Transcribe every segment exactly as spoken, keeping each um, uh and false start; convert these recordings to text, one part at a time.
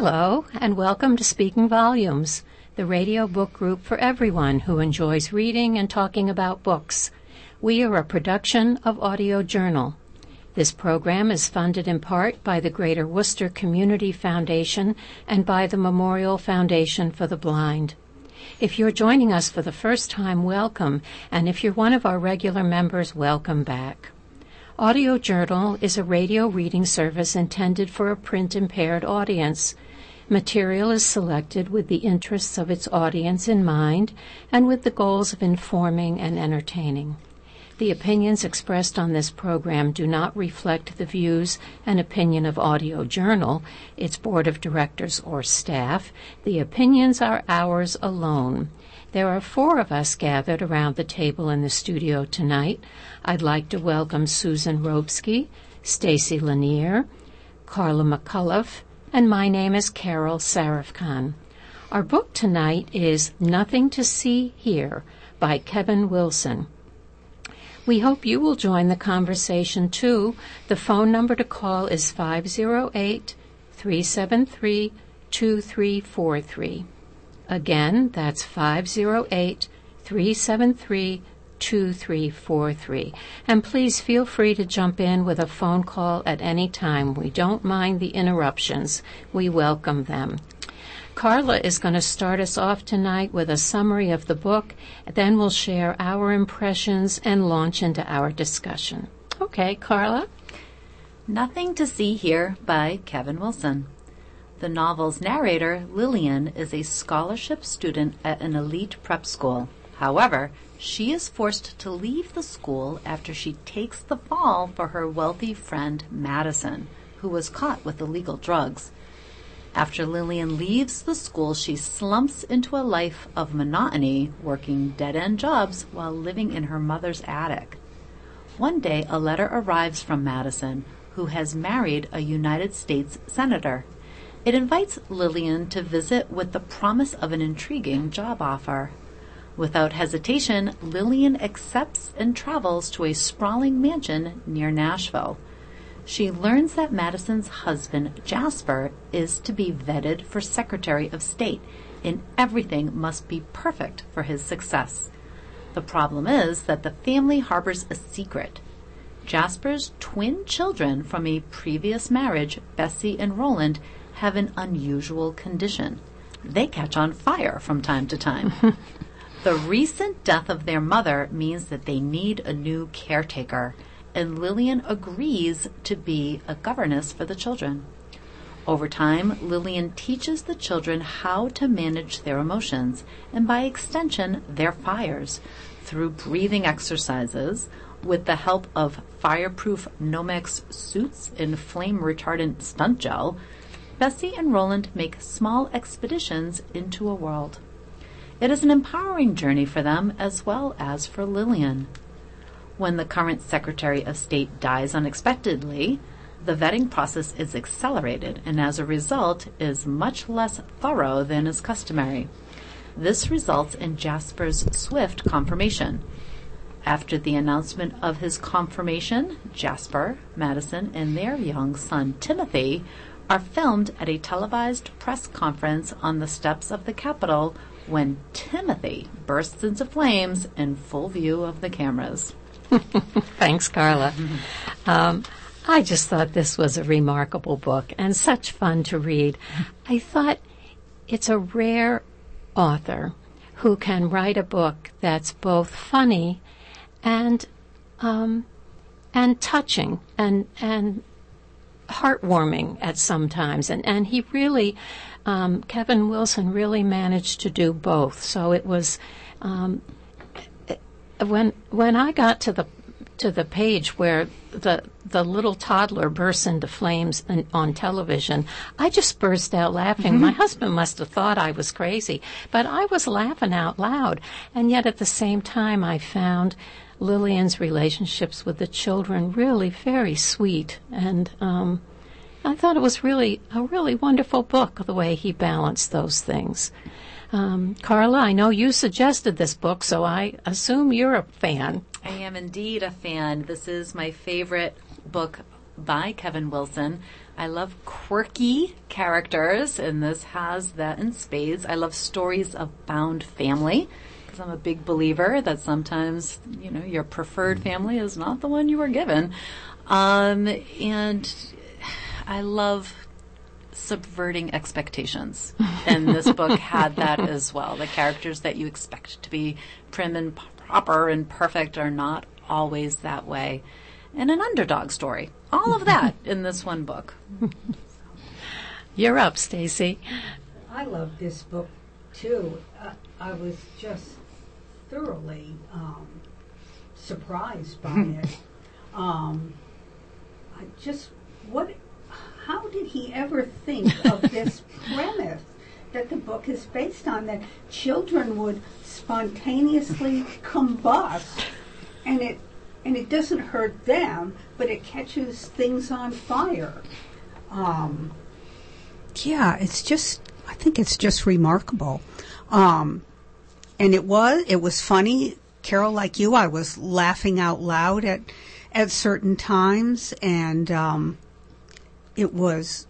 Hello, and welcome to Speaking Volumes, the radio book group for everyone who enjoys reading and talking about books. We are a production of Audio Journal. This program is funded in part by the Greater Worcester Community Foundation and by the Memorial Foundation for the Blind. If you're joining us for the first time, welcome, and if you're one of our regular members, welcome back. Audio Journal is a radio reading service intended for a print-impaired audience. Material is selected with the interests of its audience in mind and with the goals of informing and entertaining. The opinions expressed on this program do not reflect the views and opinion of Audio Journal, its board of directors or staff. The opinions are ours alone. There are four of us gathered around the table in the studio tonight. I'd like to welcome Susan Robsky, Stacy Lanier, Carla McCullough, and my name is Carol Sarafkan. Our book tonight is Nothing to See Here by Kevin Wilson. We hope you will join the conversation, too. The phone number to call is five oh eight, three seven three, two three four three. Again, that's five oh eight, three seven three, two three four three. And please feel free to jump in with a phone call at any time. We don't mind the interruptions. We welcome them. Carla is going to start us off tonight with a summary of the book. Then we'll share our impressions and launch into our discussion. Okay, Carla? Nothing to See Here by Kevin Wilson. The novel's narrator, Lillian, is a scholarship student at an elite prep school. However, she is forced to leave the school after she takes the fall for her wealthy friend, Madison, who was caught with illegal drugs. After Lillian leaves the school, she slumps into a life of monotony, working dead-end jobs while living in her mother's attic. One day, a letter arrives from Madison, who has married a United States senator. It invites Lillian to visit with the promise of an intriguing job offer. Without hesitation, Lillian accepts and travels to a sprawling mansion near Nashville. She learns that Madison's husband, Jasper, is to be vetted for Secretary of State, and everything must be perfect for his success. The problem is that the family harbors a secret. Jasper's twin children from a previous marriage, Bessie and Roland, have an unusual condition. They catch on fire from time to time. The recent death of their mother means that they need a new caretaker, and Lillian agrees to be a governess for the children. Over time, Lillian teaches the children how to manage their emotions, and by extension, their fires, through breathing exercises, with the help of fireproof Nomex suits and flame-retardant stunt gel. Bessie and Roland make small expeditions into a world. It is an empowering journey for them as well as for Lillian. When the current Secretary of State dies unexpectedly, the vetting process is accelerated and as a result is much less thorough than is customary. This results in Jasper's swift confirmation. After the announcement of his confirmation, Jasper, Madison, and their young son Timothy are filmed at a televised press conference on the steps of the Capitol when Timothy bursts into flames in full view of the cameras. Thanks, Carla. Um, I just thought this was a remarkable book and such fun to read. I thought it's a rare author who can write a book that's both funny and um, and touching and and heartwarming at some times. And, and he really, um, Kevin Wilson really managed to do both. So it was, um, when when I got to the to the page where the the little toddler bursts into flames in, on television, I just burst out laughing. Mm-hmm. My husband must have thought I was crazy, but I was laughing out loud. And yet at the same time, I found Lillian's relationships with the children really very sweet, and um, I thought it was really a really wonderful book, the way he balanced those things. Um, Carla, I know you suggested this book, so I assume you're a fan. I am indeed a fan. This is my favorite book by Kevin Wilson. I love quirky characters, and this has that in spades. I love stories of found family, because I'm a big believer that sometimes, you know, your preferred family is not the one you were given. Um, and I love subverting expectations. And this book had that as well. The characters that you expect to be prim and proper and perfect are not always that way. And an underdog story. All of that in this one book. You're up, Stacy. I love this book, too. Uh, I was just thoroughly um, surprised by it. Um, I just, what, how did he ever think of this premise that the book is based on, that children would spontaneously combust, and it and it doesn't hurt them, but it catches things on fire. Um, yeah, it's just, I think it's just remarkable. Um, and it was, it was funny. Carol, like you, I was laughing out loud at, at certain times, and um, it was,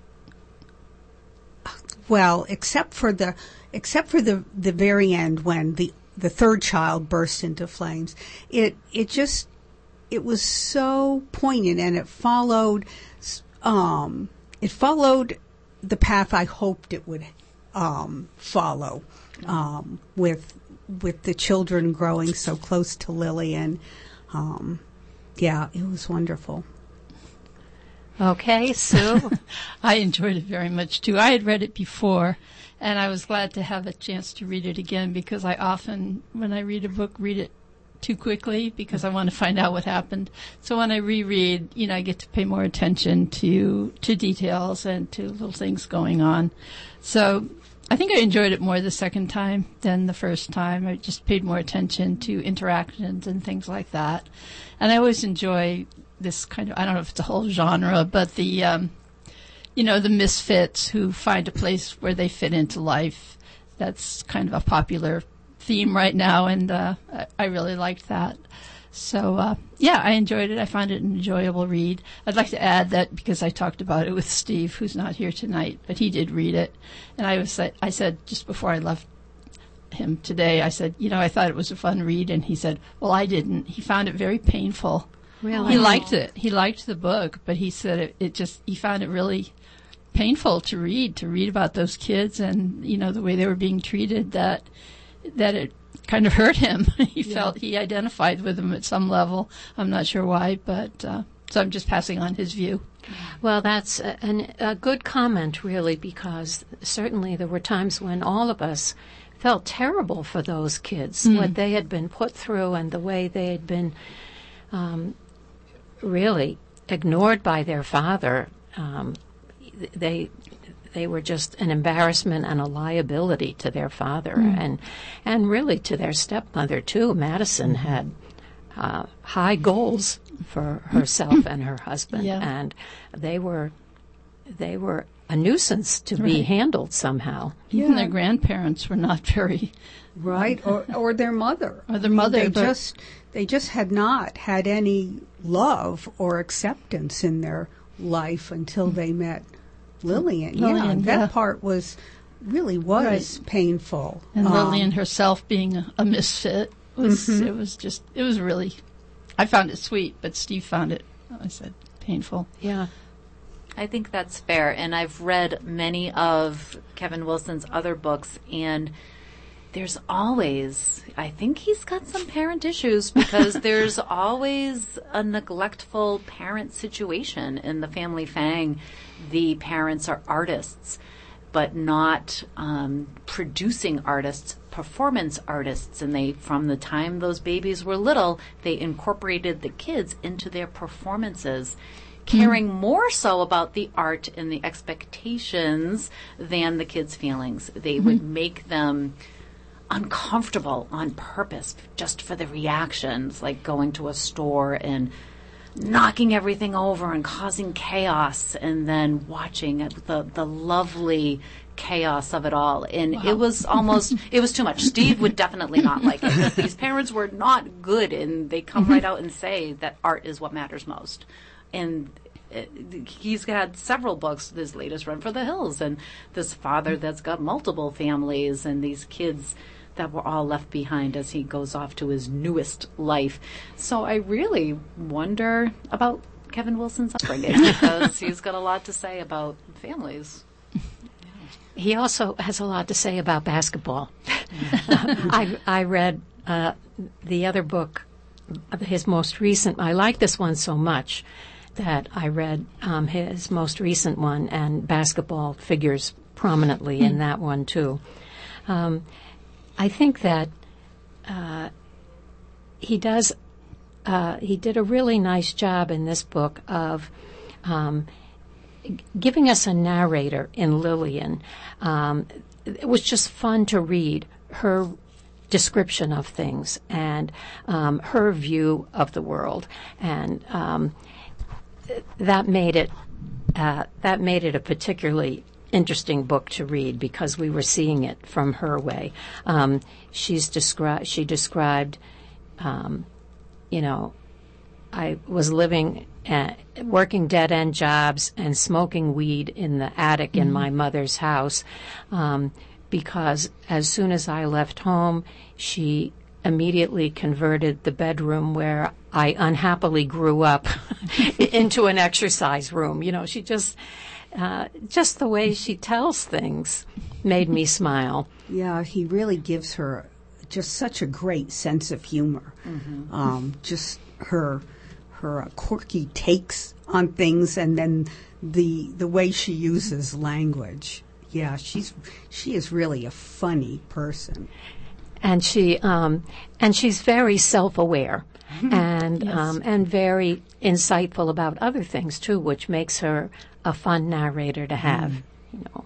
well, except for the, except for the, the very end when the, the third child burst into flames, it, it just, it was so poignant, and it followed, um, it followed the path I hoped it would um, follow, um, with with the children growing so close to Lillian. Um, yeah, it was wonderful. Okay, Sue. I enjoyed it very much too. I had read it before, and I was glad to have a chance to read it again, because I often, when I read a book, read it too quickly because I want to find out what happened. So when I reread, you know, I get to pay more attention to to details and to little things going on. So I think I enjoyed it more the second time than the first time. I just paid more attention to interactions and things like that. And I always enjoy this kind of, I don't know if it's a whole genre, but the, um, you know, the misfits who find a place where they fit into life. That's kind of a popular theme right now, and uh, I really liked that. So, uh, yeah, I enjoyed it. I found it an enjoyable read. I'd like to add that because I talked about it with Steve, who's not here tonight, but he did read it. And I was, I said just before I left him today, I said, you know, I thought it was a fun read, and he said, well, I didn't. He found it very painful. Really? He liked it. He liked the book, but he said it, it just, he found it really painful to read, to read about those kids and, you know, the way they were being treated, that that it kind of hurt him. he yeah. felt he identified with them at some level. I'm not sure why, but uh, so I'm just passing on his view. Well, that's a, an, a good comment, really, because certainly there were times when all of us felt terrible for those kids, mm. what they had been put through and the way they had been um, really ignored by their father. Um, they They were just an embarrassment and a liability to their father, mm. and and really to their stepmother too. Madison had uh, high goals for herself and her husband, yeah. and they were they were a nuisance to right. be handled somehow. Even yeah. their grandparents were not very right, or or their mother, or their mother. They just they just had not had any love or acceptance in their life until they met Lillian. Lillian, yeah, that yeah. part was really was right. painful. And um, Lillian herself being a, a misfit was mm-hmm. it was just it was really. I found it sweet, but Steve found it, I said, painful. Yeah. I think that's fair, and I've read many of Kevin Wilson's other books, and there's always, I think he's got some parent issues, because there's always a neglectful parent situation in the Family Fang. The parents are artists, but not um, producing artists, performance artists. And they, from the time those babies were little, they incorporated the kids into their performances, caring mm. more so about the art and the expectations than the kids' feelings. They mm-hmm. would make them uncomfortable on purpose just for the reactions, like going to a store and knocking everything over and causing chaos, and then watching the the lovely chaos of it all. And wow. it was almost, it was too much. Steve would definitely not like it, because these parents were not good, and they come right out and say that art is what matters most. And it, he's had several books, his latest Run for the Hills, and this father that's got multiple families and these kids that were all left behind as he goes off to his newest life. So I really wonder about Kevin Wilson's upbringing because he's got a lot to say about families. He also has a lot to say about basketball. I, I read uh, the other book, his most recent. I like this one so much that I read um, his most recent one, and basketball figures prominently in that one too. Um, I think that uh, he does. Uh, he did a really nice job in this book of um, g- giving us a narrator in Lillian. Um, it was just fun to read her description of things and um, her view of the world, and um, that made it uh, that made it a particularly interesting book to read because we were seeing it from her way. Um, she's descri- she described. Um, You know, I was living, uh, working dead-end jobs and smoking weed in the attic in my mother's house um, because as soon as I left home, she immediately converted the bedroom where I unhappily grew up into an exercise room. You know, she just, uh, just the way she tells things made me smile. Yeah, he really gives her just such a great sense of humor. Mm-hmm. Um, just her her uh, quirky takes on things, and then the the way she uses language. Yeah, she's she is really a funny person, and she um, and she's very self-aware, and Yes. um, and very insightful about other things too, which makes her a fun narrator to have. Mm. You know.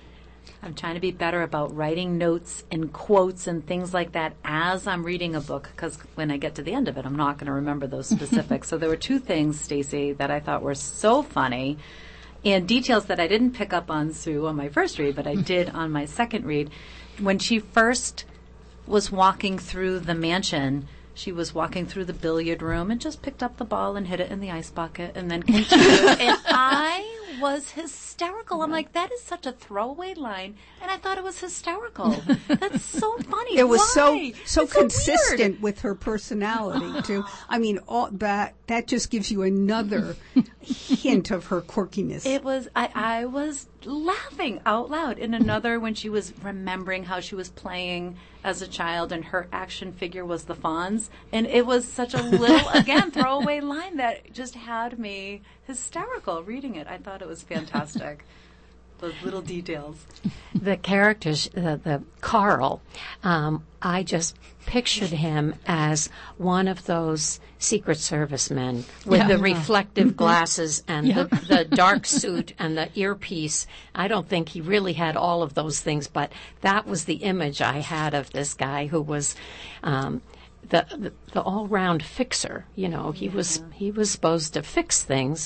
I'm trying to be better about writing notes and quotes and things like that as I'm reading a book, because when I get to the end of it, I'm not going to remember those specifics. So there were two things, Stacey, that I thought were so funny, and details that I didn't pick up on, Sue, on my first read, but I did on my second read. When she first was walking through the mansion, she was walking through the billiard room and just picked up the ball and hit it in the ice bucket and then continued. And I was hysterical. I'm like, that is such a throwaway line, and I thought it was hysterical. That's so funny. It was Why? so so It's so consistent weird. with her personality too. I mean, all that that just gives you another hint of her quirkiness. It was, I, I was laughing out loud. In another, when she was remembering how she was playing as a child and her action figure was the Fonz. And it was such a little, again, throwaway line that just had me hysterical reading it. I thought it was fantastic. Those little details. The characters, uh, the Carl, um, I just pictured him as one of those Secret Service men with Yeah. the reflective glasses and Yeah. the, the dark suit and the earpiece. I don't think he really had all of those things, but that was the image I had of this guy who was um, the, the the all-round fixer. You know, he Yeah. was he was supposed to fix things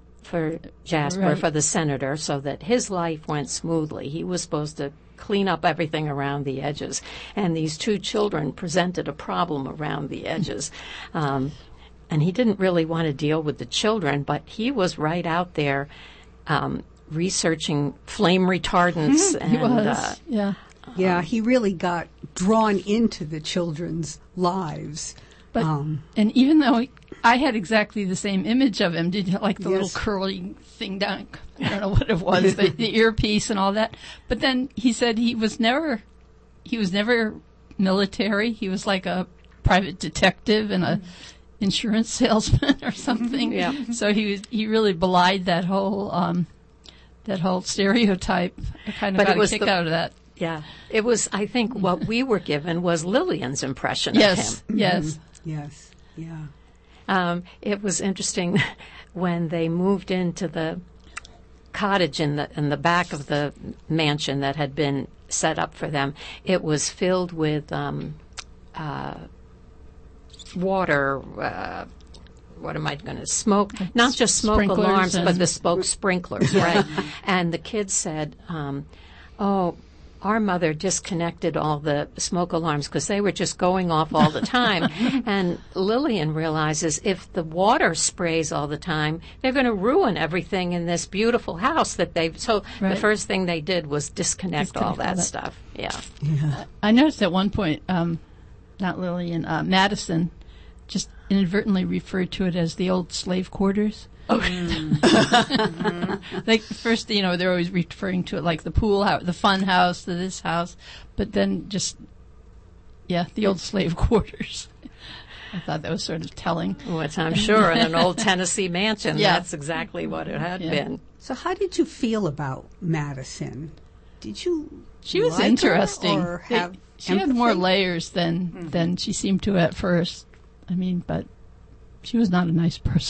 for Jasper, Right. for the senator, so that his life went smoothly. He was supposed to clean up everything around the edges. And these two children presented a problem around the edges. Um, and he didn't really want to deal with the children, but he was right out there um, researching flame retardants. and, He was, Uh, yeah. yeah, he really got drawn into the children's lives. But Um, and even though I had exactly the same image of him, did you like the Yes. little curly thing down? I don't know what it was, the, the earpiece and all that. But then he said he was never, he was never military. He was like a private detective and a insurance salesman or something. Yeah. So he was, he really belied that whole um, that whole stereotype. I kind of But it got a was kick the- out of that. yeah, it was, I think, what we were given was Lillian's impression Yes, of him. yes. yes, yeah. Um, it was interesting when they moved into the cottage in the in the back of the mansion that had been set up for them. It was filled with um, uh, water. Uh, what am I going to smoke? Not just smoke Sprinklers alarms, and- but the smoke sprinklers, right? And the kids said, um, "Oh, our mother disconnected all the smoke alarms because they were just going off all the time. And Lillian realizes if the water sprays all the time, they're going to ruin everything in this beautiful house that they've. So Right. the first thing they did was disconnect, Disconnect all all that, that. stuff. Yeah. Yeah. I noticed at one point, um, not Lillian, uh, Madison just inadvertently referred to it as the old slave quarters. Oh. Like first, you know, they're always referring to it like the pool house, the fun house, the this house, but then just, yeah, the old slave quarters. I thought that was sort of telling. Which I'm sure in an old Tennessee mansion, Yeah. that's exactly what it had Yeah. been. So how did you feel about Madison? Did you She was like her interesting. or They- have she had more empathy? layers than than she seemed to at first. I mean, but she was not a nice person.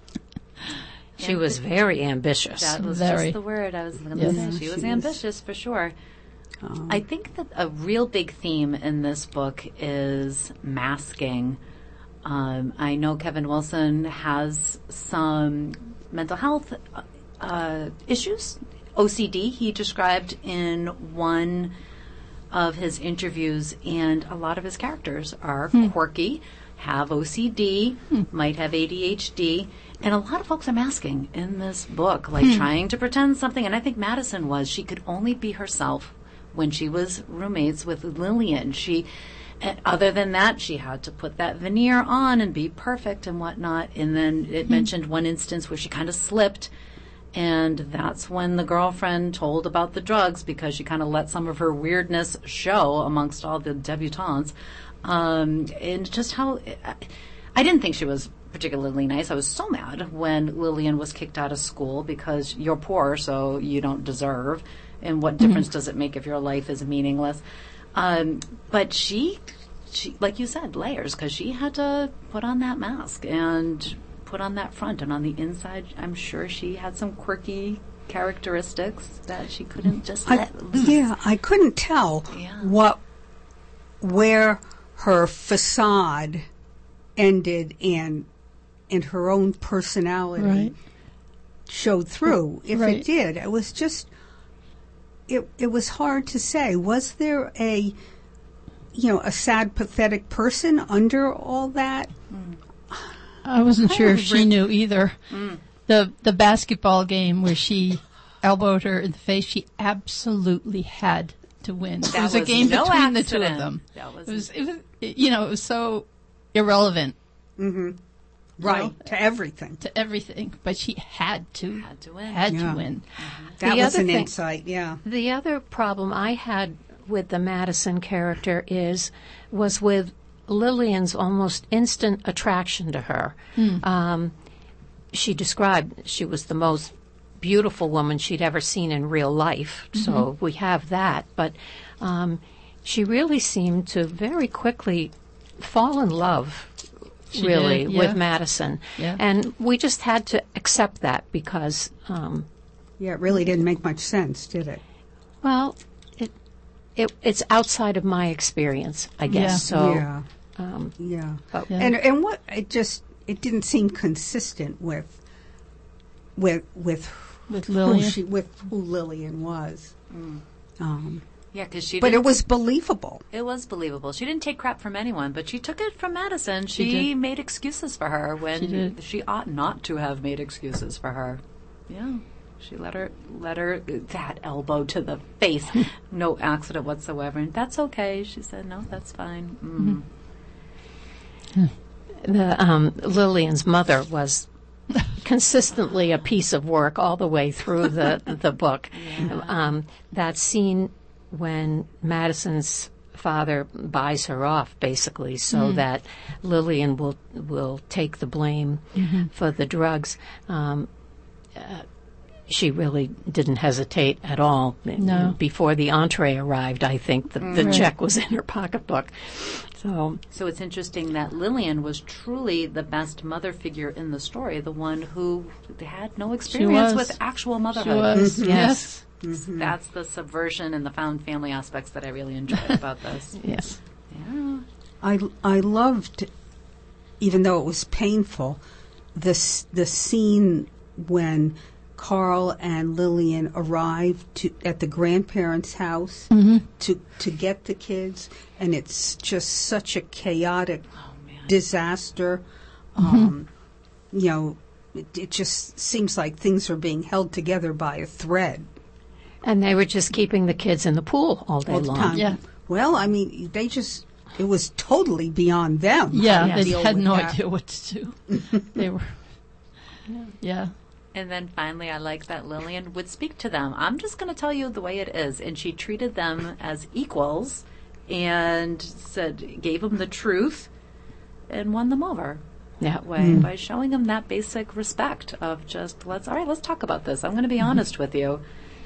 She was very ambitious. That was Very. just the word I was going to Yes. say. Yeah, She she was was- ambitious for sure. Um, I think that a real big theme in this book is masking. Um, I know Kevin Wilson has some mental health uh, issues, O C D, he described in one of his interviews, and a lot of his characters are quirky, have O C D, might have A D H D, and a lot of folks are masking in this book, like trying to pretend something. And I think Madison was. She could only be herself when she was roommates with Lillian. She, uh, other than that, she had to put that veneer on and be perfect and whatnot. And then it mentioned one instance where she kind of slipped. And that's when the girlfriend told about the drugs because she kind of let some of her weirdness show amongst all the debutantes. Um, and just how I didn't think she was particularly nice. I was so mad when Lillian was kicked out of school because you're poor, so you don't deserve. And what difference does it make if your life is meaningless? Um, but she, she, like you said, layers, because she had to put on that mask and put on that front. And on the inside, I'm sure she had some quirky characteristics that she couldn't just I, let loose. yeah, I couldn't tell Yeah. what where her facade ended and and her own personality Right. showed through. If Right. it did, it was just it it was hard to say. Was there a you know a sad, pathetic person under all that? I wasn't sure if don't she re- knew either. The the basketball game where she elbowed her in the face, she absolutely had to win. it That was a was game no between the two of accident. them. That was- it was, it was, it- you know, it was so irrelevant Right, to everything. to everything, but she had to, Had to win. had Yeah. to win. That The was other an thing- insight, yeah. The other problem I had with the Madison character is was with Lillian's almost instant attraction to her. Um, she described she was the most beautiful woman she'd ever seen in real life, so we have that. But um, she really seemed to very quickly fall in love, She really, did, yeah. with Madison. Yeah. And we just had to accept that because, um, Yeah, it really didn't make much sense, did it? well, it, it it's outside of my experience, I guess. Yeah. So, yeah, um, yeah. but- Yeah. And and what it just it didn't seem consistent with with with With who Lillian. she with who Lillian was. Um, Yeah, because she but didn't- it was believable. It was believable. She didn't take crap from anyone, but she took it from Madison. She, She did. made excuses for her when She did. she ought not to have made excuses for her. Yeah. She let her let her that elbow to the face. No accident whatsoever. And that's okay. She said, no, that's fine. Mm. the um, Lillian's mother was consistently a piece of work all the way through the the book. Um, that scene when Madison's father buys her off, basically, so that Lillian will will take the blame for the drugs. Um, uh, she really didn't hesitate at all. No. Before the entree arrived, I think the, the Right. check was in her pocketbook. So So it's interesting that Lillian was truly the best mother figure in the story, the one who had no experience was. with actual She motherhood. was, yes. That's the subversion and the found family aspects that I really enjoyed about this. yes. Yeah. I I loved, even though it was painful, this the scene when Carl and Lillian arrive to at the grandparents' house Mm-hmm. to to get the kids, and it's just such a chaotic Oh, man. disaster. Um, you know, it, it just seems like things are being held together by a thread And they were just keeping the kids in the pool all day all the long. time. Yeah. Well, I mean, they just, it was totally beyond them. Yeah, how to they deal had with no that. idea what to do. They were, yeah. And then finally, I like that Lillian would speak to them. I'm just going to tell you the way it is. And she treated them as equals and said, gave them the truth and won them over Yeah. that way by showing them that basic respect of just, let's, all right, let's talk about this. I'm going to be honest with you.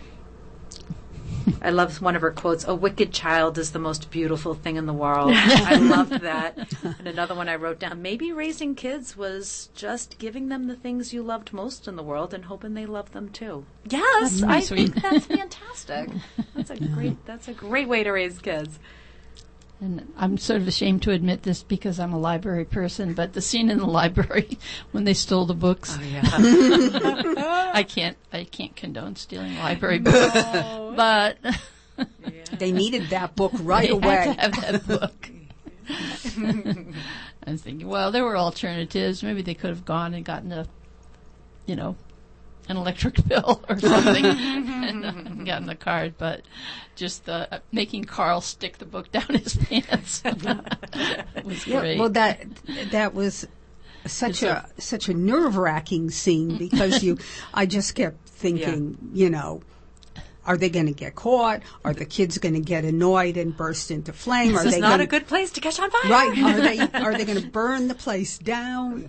I love one of her quotes, a wicked child is the most beautiful thing in the world. I loved that. And another one I wrote down, maybe raising kids was just giving them the things you loved most in the world and hoping they loved them too. Yes, That's I sweet. think that's fantastic. That's a great that's a great way to raise kids. And I'm sort of ashamed to admit this because I'm a library person, but the scene in the library when they stole the books, yeah. I can't, I can't condone stealing library books, but They needed that book right they away. had to have that book. I was thinking, well, there were alternatives. Maybe they could have gone and gotten a, you know, an electric bill or something and uh, gotten the card, but just the uh, making Carl stick the book down his pants was Yeah, great. well, that that was such a such a nerve wracking scene because you, I just kept thinking, you know, are they going to get caught? Are the kids going to get annoyed and burst into flame? Are This they is not gonna, a good place to catch on fire. right? Are they are they going to burn the place down?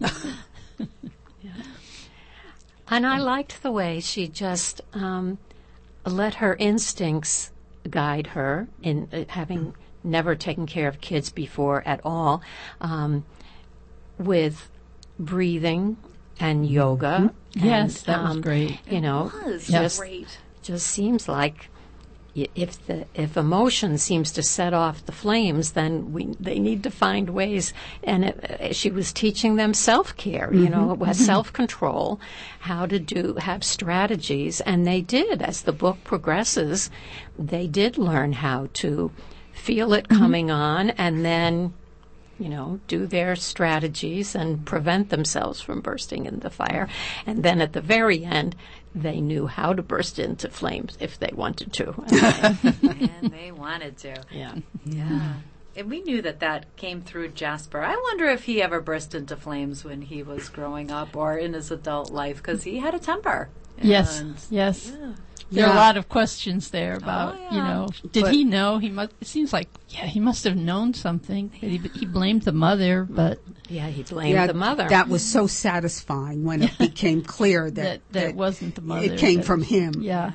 And I liked the way she just um, let her instincts guide her in uh, having never taken care of kids before at all, um, with breathing and yoga. Yes, and, that was um, great. You know, It was just great. just seems like y- if the if emotion seems to set off the flames, then we they need to find ways. And it, uh, she was teaching them self care, you know, self control, how to do have strategies, and they did. As the book progresses, they did learn how to feel it coming on, and then, you know, do their strategies and prevent themselves from bursting into fire. And then at the very end, they knew how to burst into flames if they wanted to. And they wanted to. Yeah. Yeah. And we knew that that came through Jasper. I wonder if he ever burst into flames when he was growing up or in his adult life, because he had a temper. Yes, And- yes. Yeah. There are a Yeah. lot of questions there about, Oh, you yeah. know, did But- he know? He must. It seems like, yeah, he must have known something. He, he blamed the mother, but Yeah, he blamed Yeah, the mother. That was so satisfying when it became clear that, that, that it wasn't the mother. it came that- from him. Yeah.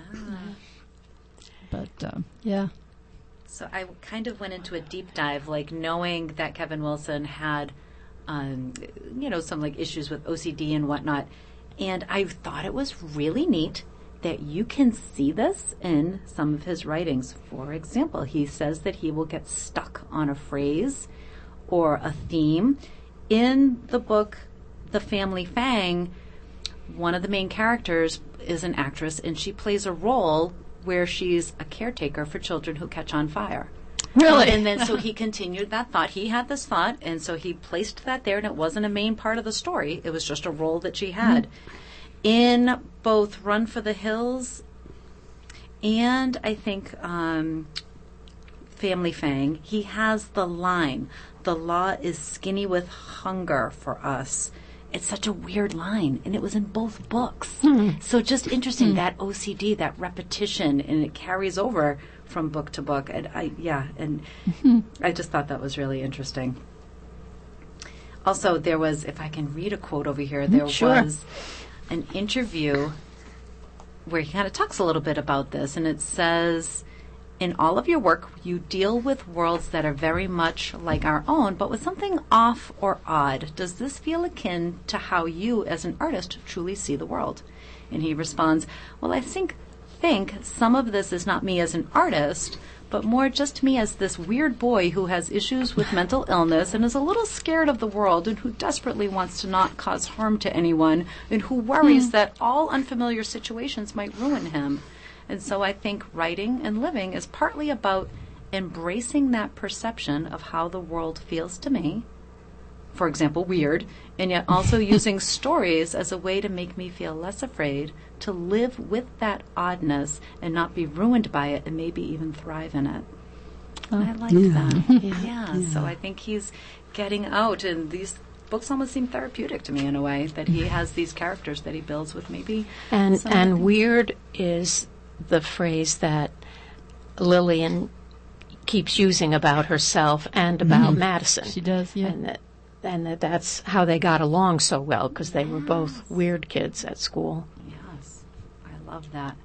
But um, yeah, So I kind of went into a deep dive, like knowing that Kevin Wilson had, um, you know, some like issues with O C D and whatnot. And I thought it was really neat that you can see this in some of his writings. For example, he says that he will get stuck on a phrase or a theme. In the book, The Family Fang, one of the main characters is an actress, and she plays a role where she's a caretaker for children who catch on fire. really. And then so he continued that thought. He had this thought, and so he placed that there, and it wasn't a main part of the story. It was just a role that she had. In both Run for the Hills and I think um, Family Fang, he has the line, "The law is skinny with hunger for us." It's such a weird line, and it was in both books. So just interesting, that O C D, that repetition, and it carries over from book to book. And I, yeah, and I just thought that was really interesting. Also, there was, if I can read a quote over here, there Sure. was an interview where he kind of talks a little bit about this, and it says, "In all of your work, you deal with worlds that are very much like our own, but with something off or odd. Does this feel akin to how you, as an artist, truly see the world?" And he responds, "Well, I think think some of this is not me as an artist, but more just me as this weird boy who has issues with mental illness and is a little scared of the world and who desperately wants to not cause harm to anyone and who worries that all unfamiliar situations might ruin him. And so I think writing and living is partly about embracing that perception of how the world feels to me, for example, weird, and yet also using stories as a way to make me feel less afraid, to live with that oddness and not be ruined by it and maybe even thrive in it. Oh, I like yeah. that. Yeah. Yeah. yeah. So I think he's getting out, and these books almost seem therapeutic to me in a way, that he has these characters that he builds with maybe. And, and weird is the phrase that Lillian keeps using about herself and about mm-hmm. Madison. She does, yeah. And that, and that that's how they got along so well, because they yes. were both weird kids at school. Yes, I love that.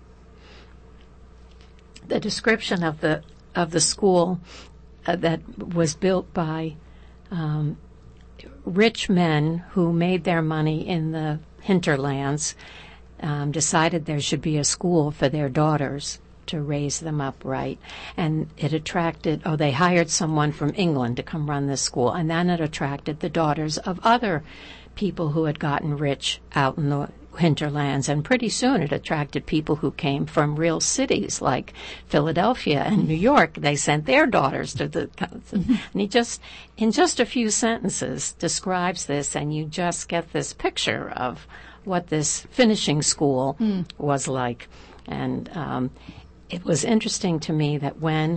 The description of the of the school uh, that was built by um, rich men who made their money in the hinterlands um, decided there should be a school for their daughters to raise them up right. And it attracted, oh, they hired someone from England to come run this school, and then it attracted the daughters of other people who had gotten rich out in the hinterlands, and pretty soon it attracted people who came from real cities like Philadelphia and New York. They sent their daughters to the, and he just, in just a few sentences, describes this, and you just get this picture of what this finishing school mm. was like. And um, it was interesting to me that when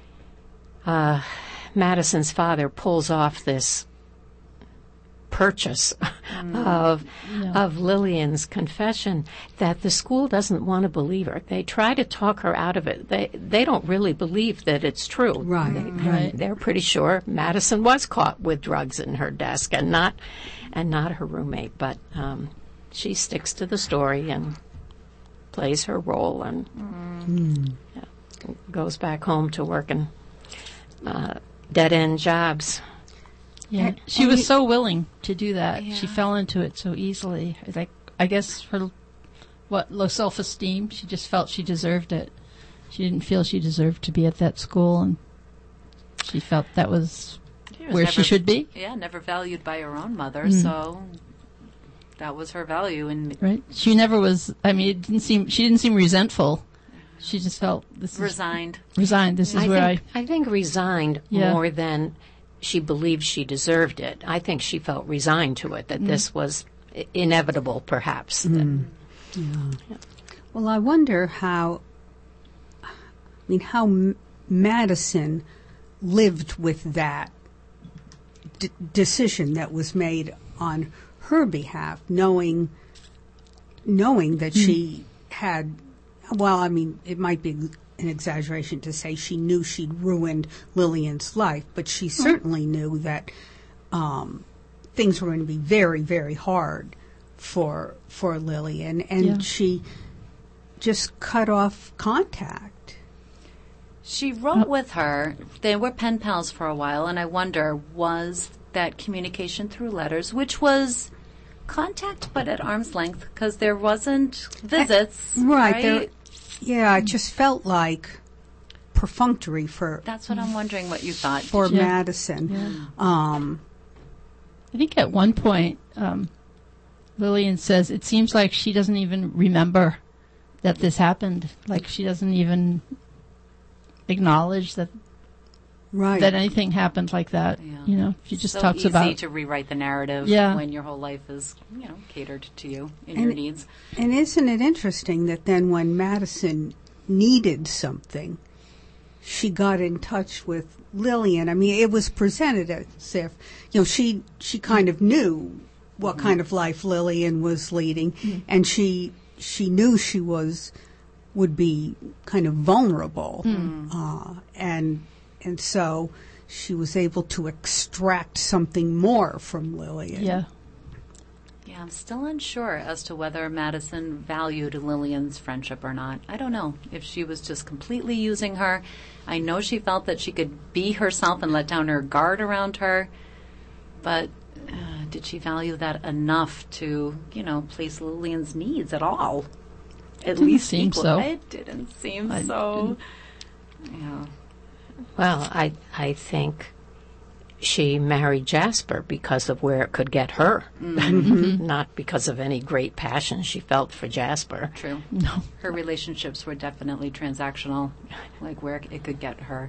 uh, Madison's father pulls off this purchase mm. of no. of Lillian's confession, that the school doesn't want to believe her. They try to talk her out of it. They they don't really believe that it's true. Right. They, right. They're pretty sure Madison was caught with drugs in her desk and not and not her roommate. But um, she sticks to the story and plays her role and mm. yeah, goes back home to working uh, dead-end jobs. Yeah, and, she and was so willing to do that. Yeah. She fell into it so easily. Like, I guess her, what, low self-esteem, she just felt she deserved it. She didn't feel she deserved to be at that school, and she felt that was, she was where never, she should be. Yeah, never valued by her own mother, mm. so that was her value. And right, she never was. I mean, it didn't seem. She didn't seem resentful. She just felt this resigned. Is, resigned. This is I where think, I. I think resigned yeah. more than she believed she deserved it. I think she felt resigned to it, that mm. this was I- inevitable, perhaps. Mm. Yeah. Yeah. Well, I wonder how. I mean, how M- Madison lived with that d- decision that was made on her behalf, knowing knowing that mm. she had, well, I mean, it might be an exaggeration to say she knew she'd ruined Lillian's life, but she certainly mm. knew that um, things were going to be very, very hard for for Lillian, and yeah. she just cut off contact. She wrote oh. with her. They were pen pals for a while, and I wonder, was that communication through letters, which was contact but at arm's length, because there wasn't visits, uh, right? right? There, yeah, it just felt like perfunctory for. That's what I'm wondering. What you thought for you? Madison? Yeah. Um, I think at one point, um, Lillian says it seems like she doesn't even remember that this happened. Like she doesn't even acknowledge that. Right. That anything happened like that, yeah. you know. She just so talks easy about to rewrite the narrative yeah. when your whole life is, you know, catered to you and, and your needs. And isn't it interesting that then when Madison needed something, she got in touch with Lillian? I mean, it was presented as if, you know, she she kind of knew what mm-hmm. kind of life Lillian was leading, mm-hmm. and she she knew she was would be kind of vulnerable, mm-hmm. uh, and. And so she was able to extract something more from Lillian. Yeah. Yeah, I'm still unsure as to whether Madison valued Lillian's friendship or not. I don't know if she was just completely using her. I know she felt that she could be herself and let down her guard around her. But uh, did she value that enough to, you know, place Lillian's needs at all? At didn't least seem equal. so. It didn't seem I so. Didn't. Yeah. Well, I I think she married Jasper because of where it could get her, Mm-hmm. not because of any great passion she felt for Jasper. True. No. Her relationships were definitely transactional, like where it could get her.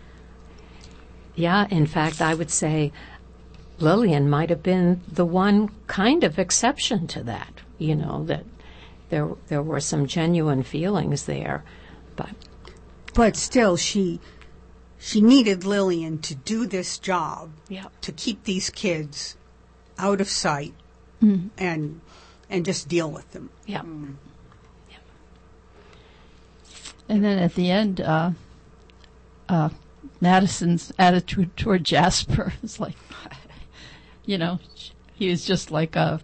Yeah, in fact, I would say Lillian might have been the one kind of exception to that, you know, that there there were some genuine feelings there, but But still, she she needed Lillian to do this job, yeah. to keep these kids out of sight Mm. and and just deal with them. Yeah. And then at the end, uh, uh, Madison's attitude toward Jasper is like, you know, he was just like a,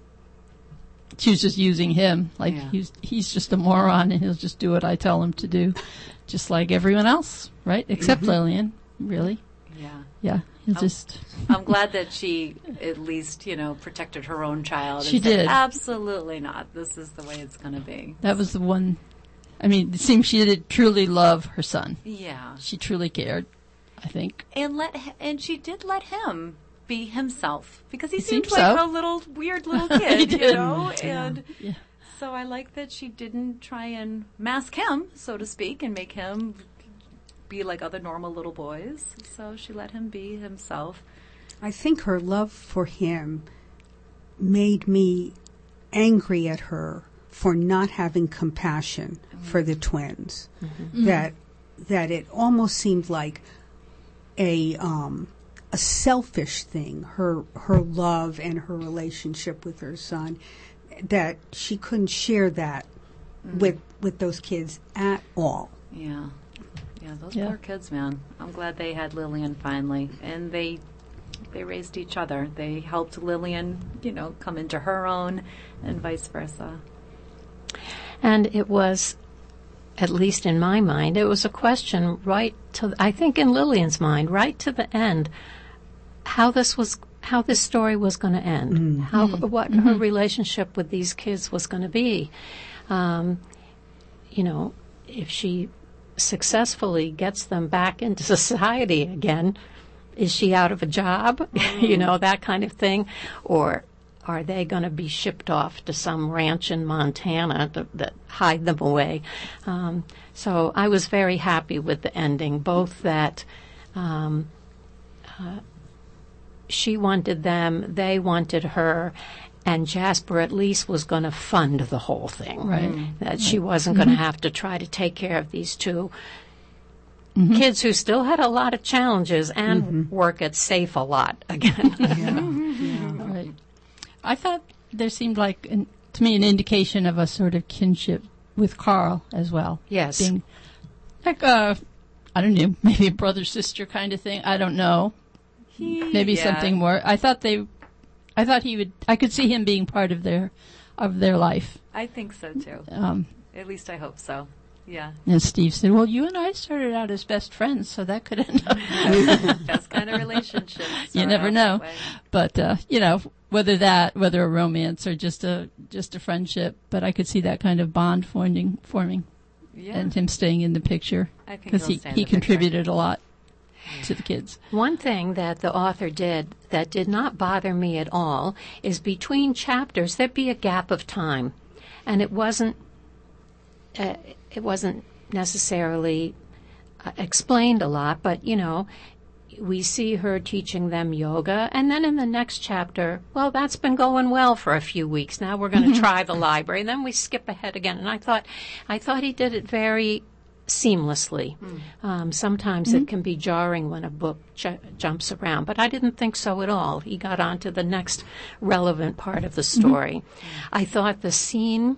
she was just using him. Like, Yeah. he's, he's just a moron and he'll just do what I tell him to do. Just like everyone else, right? Except Lillian, really. Yeah. Yeah, he'll Oh. just, I'm glad that she at least, you know, protected her own child. She and said, did. Absolutely not. This is the way it's going to be. that was the one, I mean, it seems she did truly love her son. Yeah. She truly cared, I think. And let h- and she did let him be himself because he, He seemed seemed like so. a little weird little He kid, you did. know. Yeah. And Yeah. so I like that she didn't try and mask him, so to speak, and make him be like other normal little boys. So she let him be himself. I think her love for him made me angry at her for not having compassion for the twins. That that it almost seemed like a um, a selfish thing. Her her love and her relationship with her son, that she couldn't share that with with those kids at all. Yeah. Yeah, those Yeah. poor kids, man. I'm glad they had Lillian finally. And they they raised each other. They helped Lillian, you know, come into her own and vice versa. And it was, at least in my mind, it was a question right to, I think in Lillian's mind, right to the end, how this was, how this story was going to end, how, what her relationship with these kids was going to be. Um, you know, if she successfully gets them back into society again, is she out of a job? You know, that kind of thing. Or are they going to be shipped off to some ranch in Montana to, that hide them away? Um, so I was very happy with the ending, both that um, uh, she wanted them, they wanted her, and Jasper at least was going to fund the whole thing. Right. That she wasn't going to have to try to take care of these two kids who still had a lot of challenges and work at SAFE a lot again. Right. I thought there seemed like, an, to me, an indication of a sort of kinship with Carl as well. Yes. Being like a, I don't know, maybe a brother-sister kind of thing. I don't know. Maybe Yeah. something more. I thought they, I thought he would, I could see him being part of their, of their life. I think so, too. Um, At least I hope so. Yeah. and Steve said, well, you and I started out as best friends, so that could end up. Best kind of relationships. You are never out know. that way. But, uh, you know, whether that, whether a romance or just a, just a friendship, but I could see that kind of bond forming, forming Yeah. and him staying in the picture. I think Because he'll he, stay in he the picture. contributed a lot to the kids. One thing that the author did that did not bother me at all is between chapters there'd be a gap of time, and it wasn't uh, it wasn't necessarily uh, explained a lot, but you know, we see her teaching them yoga, and then in the next chapter, well, that's been going well for a few weeks. Now we're going to try the library. Then we skip ahead again, and I thought, I thought he did it very seamlessly. Um, sometimes it can be jarring when a book j- jumps around, but I didn't think so at all. He got on to the next relevant part of the story. I thought the scene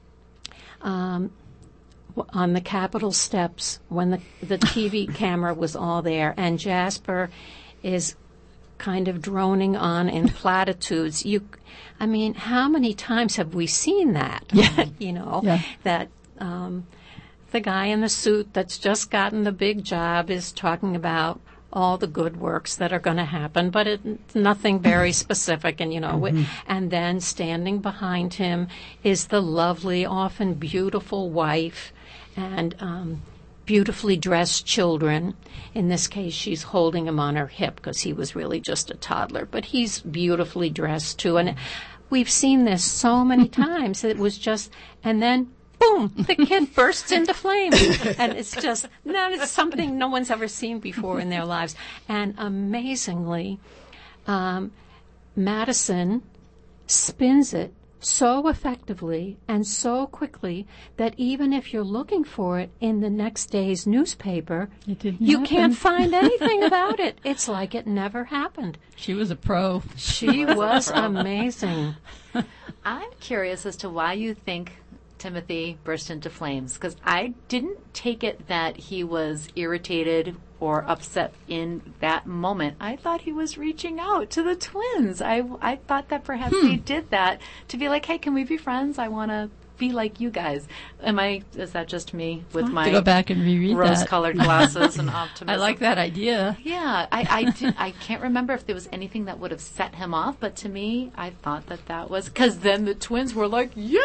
um, w- on the Capitol steps when the, the T V camera was all there and Jasper is kind of droning on in platitudes. You, I mean, how many times have we seen that? Yeah. You know, Yeah. that um, the guy in the suit that's just gotten the big job is talking about all the good works that are going to happen, but it's nothing very specific. And, you know, wi- and then standing behind him is the lovely, often beautiful wife. And um, beautifully dressed children. In this case, she's holding him on her hip because he was really just a toddler, but he's beautifully dressed too. And we've seen this so many times. It was just, and then boom, the kid bursts into flames. And it's just, that is something no one's ever seen before in their lives. And amazingly, um, Madison spins it so effectively and so quickly that even if you're looking for it in the next day's newspaper, It didn't you happen. can't find anything about it. It's like it never happened. She was a pro. She was amazing. I'm curious as to why you think Timothy burst into flames, because I didn't take it that he was irritated or upset in that moment. I thought he was reaching out to the twins. I, I thought that perhaps Hmm. he did that to be like, hey, can we be friends? I want to be like you guys. Am I, is that just me with I'll have my to go back and reread that. rose-colored glasses and optimism? I like that idea. Yeah, I I, did, I can't remember if there was anything that would have set him off, but to me, I thought that that was, because then the twins were like, yeah,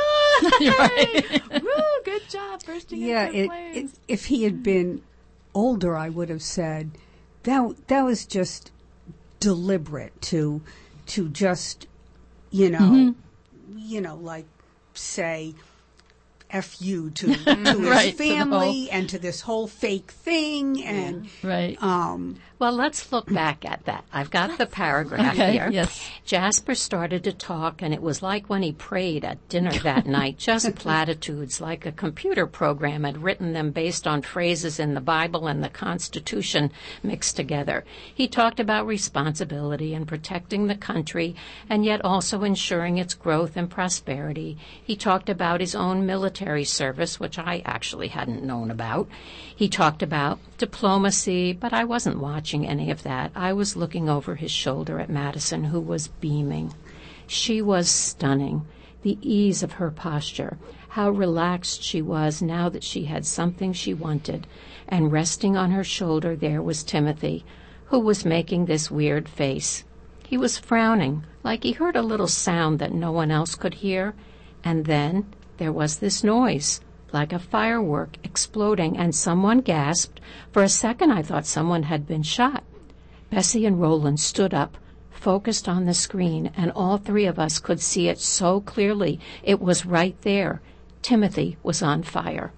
Right. woo, good job, bursting Yeah, into it, flames. it, if he had been older, I would have said that that was just deliberate to to just you know Mm-hmm. you know like say F you to, to his Right, to the family whole- and to this whole fake thing and Right. um Well, let's look back at that. I've got the paragraph Okay, here. yes. Jasper started to talk, and it was like when he prayed at dinner that night, just platitudes, like a computer program had written them based on phrases in the Bible and the Constitution mixed together. He talked about responsibility and protecting the country, and yet also ensuring its growth and prosperity. He talked about his own military service, which I actually hadn't known about. He talked about diplomacy, but I wasn't watching any of that. I was looking over his shoulder at Madison, who was beaming. She was stunning. The ease of her posture, how relaxed she was now that she had something she wanted. And resting on her shoulder there was Timothy, who was making this weird face. He was frowning, like he heard a little sound that no one else could hear. And then there was this noise, like a firework exploding, and someone gasped. For a second I thought someone had been shot. Bessie and Roland stood up, focused on the screen, and all three of us could see it so clearly. It was right there. Timothy was on fire.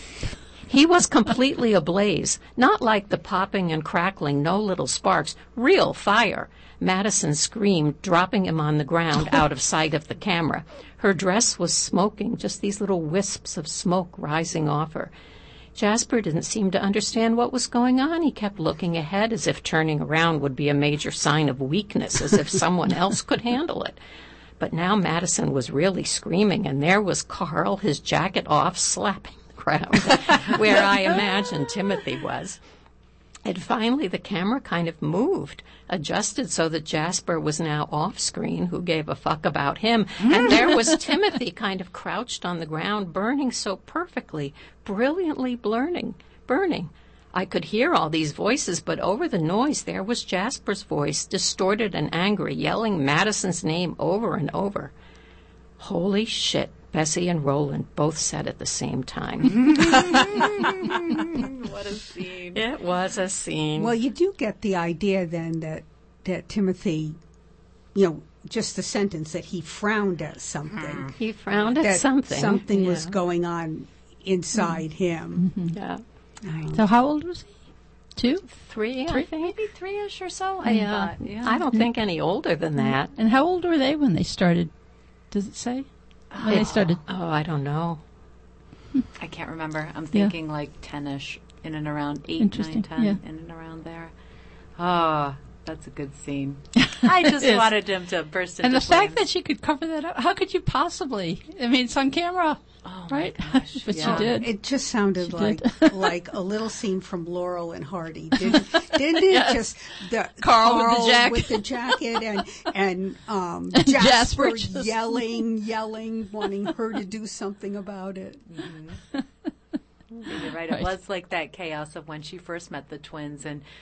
He was completely ablaze, not like the popping and crackling, no little sparks, real fire. Madison screamed, dropping him on the ground out of sight of the camera. Her dress was smoking, just these little wisps of smoke rising off her. Jasper didn't seem to understand what was going on. He kept looking ahead as if turning around would be a major sign of weakness, as if someone else could handle it. But now Madison was really screaming, and there was Carl, his jacket off, slapping the ground, where I imagined Timothy was. And finally the camera kind of moved, adjusted so that Jasper was now off screen, who gave a fuck about him, and there was Timothy kind of crouched on the ground, burning so perfectly, brilliantly burning, burning. I could hear all these voices, but over the noise there was Jasper's voice, distorted and angry, yelling Madison's name over and over. Holy shit, Bessie and Roland both said at the same time. What a scene. It was a scene. well, you do get the idea then that that Timothy, you know, just the sentence that he frowned at something. He frowned at That something. something was Yeah. going on inside him. Yeah. So how old was he? Two? Three, I Three? think. Maybe three-ish or so, I Yeah. thought. Yeah. I don't think any older than that. And how old were they when they started? Does it say? When they started. Oh, I don't know. I can't remember. I'm Yeah. thinking like ten-ish, in and around eight, Interesting, nine, ten, yeah. in and around there. Oh, that's a good scene. I just It is. wanted him to burst into And the fact that flames. she could cover that up, how could you possibly? I mean, it's on camera, Oh, my right? gosh, But yeah. she did. It just sounded She like did. like a little scene from Laurel and Hardy, didn't, didn't it? Yes. Just the Carl with the jacket. with the jacket and and um, And Jasper, Jasper just- yelling, yelling, wanting her to do something about it. You're right. Right. It was like that chaos of when she first met the twins, and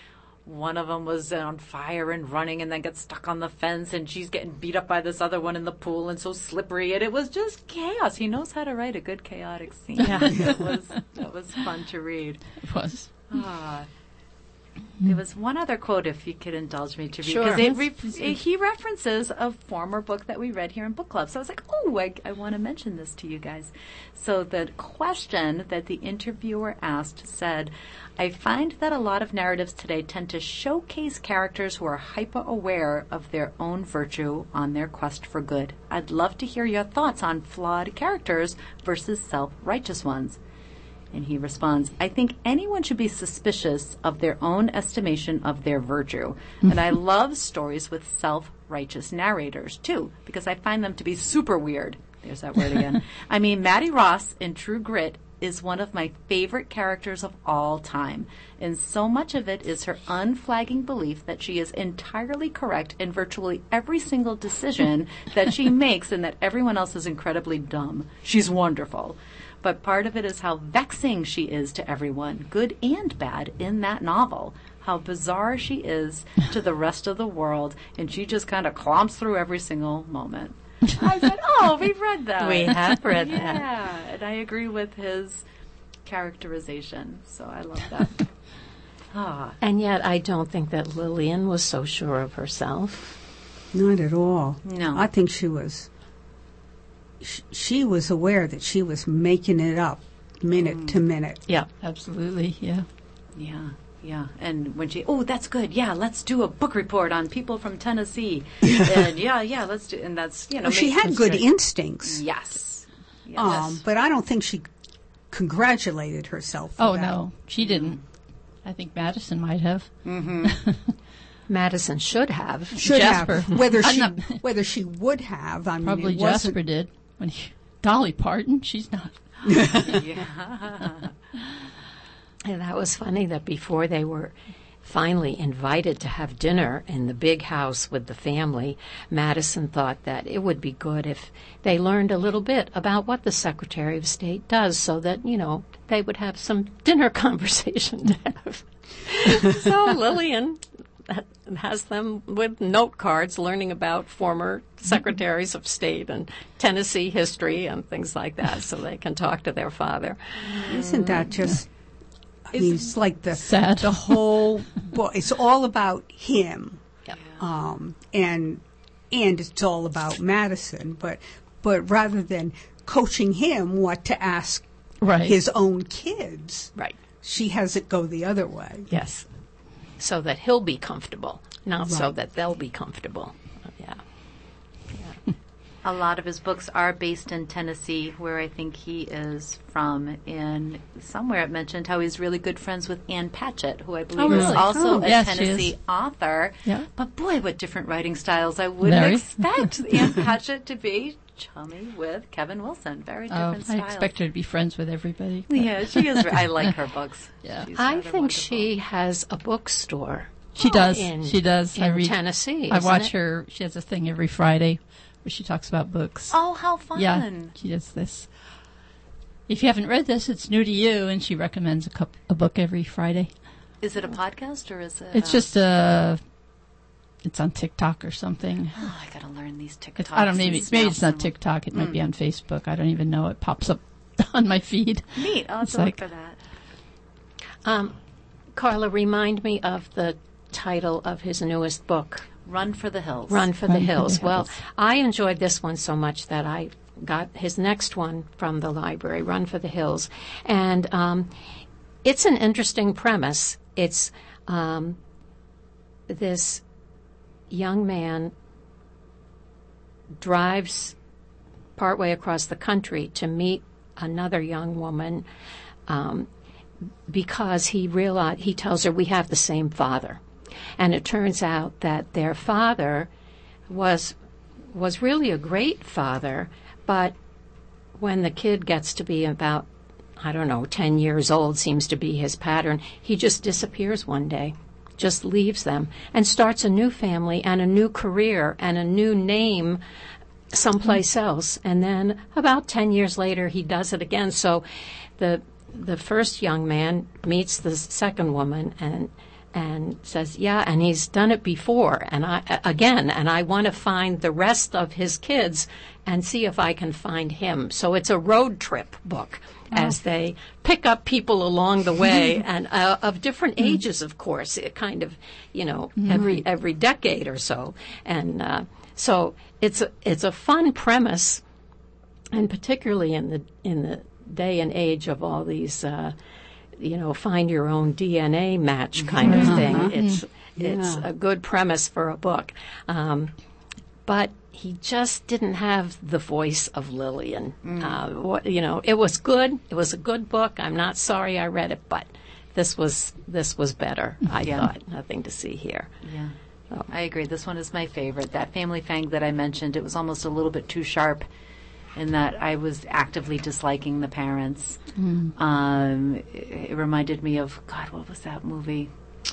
one of them was on fire and running and then got stuck on the fence, and she's getting beat up by this other one in the pool and so slippery, and it was just chaos. He knows how to write a good chaotic scene. Yeah. it was it was fun to read. It was. Ah. There was one other quote, if you could indulge me to read. Sure. Because it re- he references a former book that we read here in book club. So I was like, oh, I, I want to mention this to you guys. So the question that the interviewer asked said, I find that a lot of narratives today tend to showcase characters who are hyper-aware of their own virtue on their quest for good. I'd love to hear your thoughts on flawed characters versus self-righteous ones. And he responds, I think anyone should be suspicious of their own estimation of their virtue. And I love stories with self-righteous narrators, too, because I find them to be super weird. There's that word again. I mean, Maddie Ross in True Grit is one of my favorite characters of all time. And so much of it is her unflagging belief that she is entirely correct in virtually every single decision that she makes and that everyone else is incredibly dumb. She's wonderful. But part of it is how vexing she is to everyone, good and bad, in that novel. How bizarre she is to the rest of the world, and she just kind of clomps through every single moment. I said, oh, we've read that. We have read yeah, that. Yeah, and I agree with his characterization, so I love that. ah. And yet I don't think that Lillian was so sure of herself. Not at all. No. I think she was... She was aware that she was making it up minute mm. to minute. Yeah, absolutely. Yeah. Yeah. Yeah. And when she, oh, that's good. Yeah, let's do a book report on people from Tennessee. and yeah, yeah, let's do, and that's, you know. Well, she had good straight. instincts. Yes. yes. Um, but I don't think she congratulated herself. For oh, that. no, she didn't. I think Madison might have. Mm-hmm. Madison should have. Should Jasper. have. Whether she, whether she would have, I mean, probably it Jasper wasn't. did. When he, Dolly Parton, she's not. yeah. And that was funny that before they were finally invited to have dinner in the big house with the family, Madison thought that it would be good if they learned a little bit about what the Secretary of State does so that, you know, they would have some dinner conversation to have. So Lillian has them with note cards learning about former secretaries of state and Tennessee history and things like that so they can talk to their father. Isn't that just... I mean, it's like the sad. the whole book. It's all about him, Yep. um, and and it's all about Madison. But but rather than coaching him what to ask right. his own kids, Right. she has it go the other way. Yes. So that he'll be comfortable, not so Right. that they'll be comfortable. Yeah. A lot of his books are based in Tennessee, where I think he is from. And somewhere it mentioned how he's really good friends with Ann Patchett, who I believe Oh, is really? also Oh. a Yes, she Tennessee is. author. Yeah. But boy, what different writing styles. I wouldn't Very. expect Ann Patchett to be chummy with Kevin Wilson. Very Oh, different I styles. expect her to be friends with everybody. but- Yeah, she is. I like her books. Yeah. She's I rather think wonderful. she has a bookstore. She does. In, she does. In I read. Tennessee. I isn't watch it? her. She has a thing every Friday where she talks about books. Oh, how fun! Yeah, she does this. If you haven't read this, it's new to you, and she recommends a, cup, a book every Friday. Is it a podcast or is it? It's uh, just a. It's on TikTok or something. Oh, I gotta learn these TikToks. It's, I don't know. Maybe and maybe it's not snaps and- TikTok. It might Mm. be on Facebook. I don't even know. It pops up on my feed. Neat. I'll have It's to like- look for that. Um, Carla, remind me of the title of his newest book, Run for the Hills. Run for the Run for the Hills. Well, Hills. I enjoyed this one so much that I got his next one from the library, Run for the Hills. And um, it's an interesting premise. It's um, this young man drives partway across the country to meet another young woman um, because he realized, he tells her, we have the same father. And it turns out that their father was was really a great father, but when the kid gets to be about, I don't know, ten years old, seems to be his pattern, he just disappears one day, just leaves them, and starts a new family and a new career and a new name someplace else. And then about ten years later, he does it again. So the the first young man meets the second woman, and and says, yeah, and he's done it before, and I again, and I want to find the rest of his kids and see if I can find him. So it's a road trip book as they pick up people along the way, and uh, of different ages, of course, it kind of, you know, every every decade or so, and uh, so it's a, it's a fun premise, and particularly in the in the day and age of all these, uh, you know, find your own D N A match kind of thing. It's it's Yeah. a good premise for a book, um, but he just didn't have the voice of Lillian. Uh, what, you know, it was good. It was a good book. I'm not sorry I read it, but this was this was better. I Yeah. thought. Nothing to see here. Yeah. Oh. I agree. This one is my favorite. That Family Fang that I mentioned, it was almost a little bit too sharp in that I was actively disliking the parents. Um, it, it reminded me of, God, what was that movie?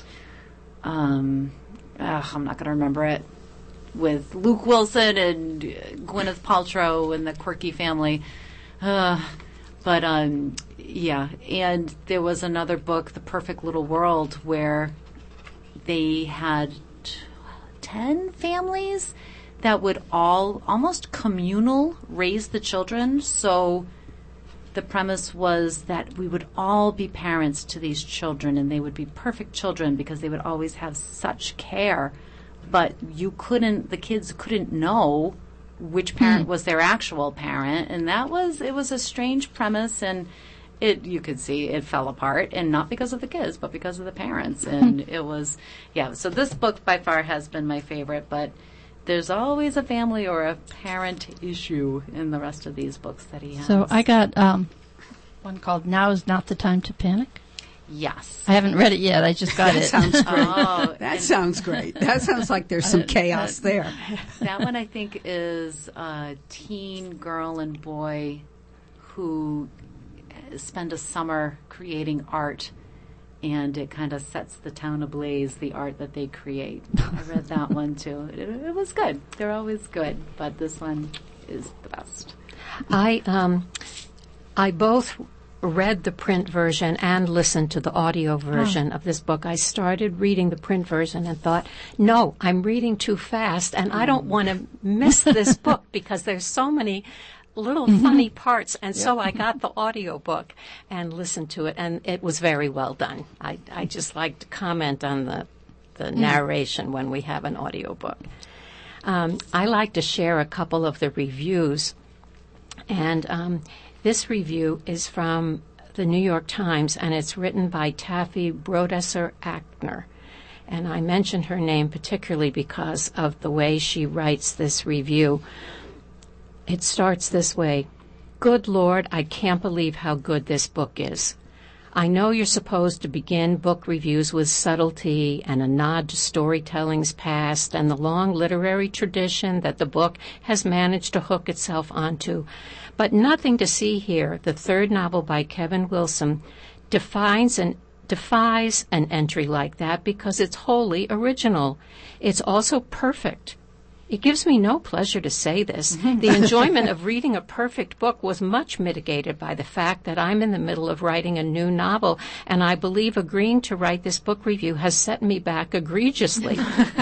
Um, ugh, I'm not going to remember it. With Luke Wilson and uh, Gwyneth Paltrow and the quirky family. Uh, but, um, yeah. And there was another book, The Perfect Little World, where they had t- ten families that would all almost communal raise the children. So the premise was that we would all be parents to these children, and they would be perfect children because they would always have such care. But you couldn't, the kids couldn't know which parent was their actual parent. And that was, it was a strange premise, and it, you could see it fell apart, and not because of the kids, but because of the parents. And it was, yeah, so this book by far has been my favorite, but there's always a family or a parent issue in the rest of these books that he has. So I got um, one called Now is Not the Time to Panic. Yes. I haven't read it yet. I just got That it. sounds great. Oh, That and sounds great. That sounds like there's some chaos there. that one I think is a teen girl and boy who spend a summer creating art, and it kind of sets the town ablaze, the art that they create. I read that one too. It, it was good. They're always good, but this one is the best. I um, I both read the print version and listened to the audio version of this book. I started reading the print version and thought, no, I'm reading too fast, and I don't want to miss this book because there's so many little funny parts, and so I got the audio book and listened to it, and it was very well done. I, I just like to comment on the, the narration when we have an audio book. Um, I like to share a couple of the reviews, and um, this review is from the New York Times, and it's written by Taffy Brodesser-Ackner. And I mention her name particularly because of the way she writes this review. It starts this way. Good Lord, I can't believe how good this book is. I know you're supposed to begin book reviews with subtlety and a nod to storytelling's past and the long literary tradition that the book has managed to hook itself onto. But Nothing to See Here, the third novel by Kevin Wilson, defines an defies an entry like that because it's wholly original. It's also perfect. It gives me no pleasure to say this. The enjoyment of reading a perfect book was much mitigated by the fact that I'm in the middle of writing a new novel, and I believe agreeing to write this book review has set me back egregiously.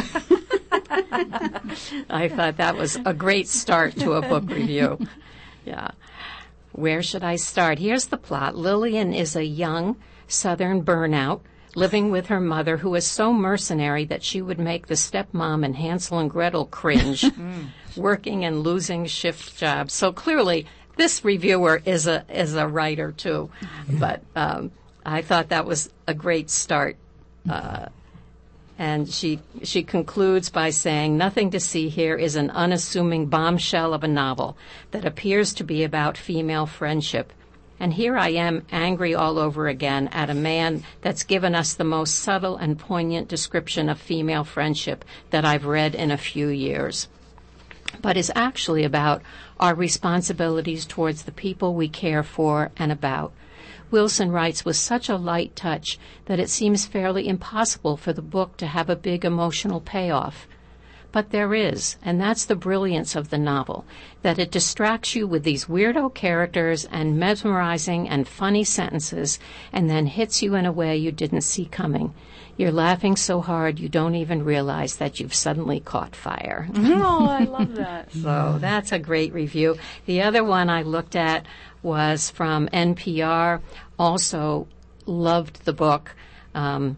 I thought that was a great start to a book review. Yeah. Where should I start? Here's the plot. Lillian is a young Southern burnout living with her mother, who is so mercenary that she would make the stepmom and Hansel and Gretel cringe, working and losing shift jobs. So clearly, this reviewer is a is a writer too. But um, I thought that was a great start. Uh, and she she concludes by saying, Nothing to See Here is an unassuming bombshell of a novel that appears to be about female friendship. And here I am, angry all over again at a man that's given us the most subtle and poignant description of female friendship that I've read in a few years, but is actually about our responsibilities towards the people we care for and about. Wilson writes with such a light touch that it seems fairly impossible for the book to have a big emotional payoff. But there is, and that's the brilliance of the novel, that it distracts you with these weirdo characters and mesmerizing and funny sentences, and then hits you in a way you didn't see coming. You're laughing so hard you don't even realize that you've suddenly caught fire. Oh, I love that. So that's a great review. The other one I looked at was from N P R, also loved the book. Um,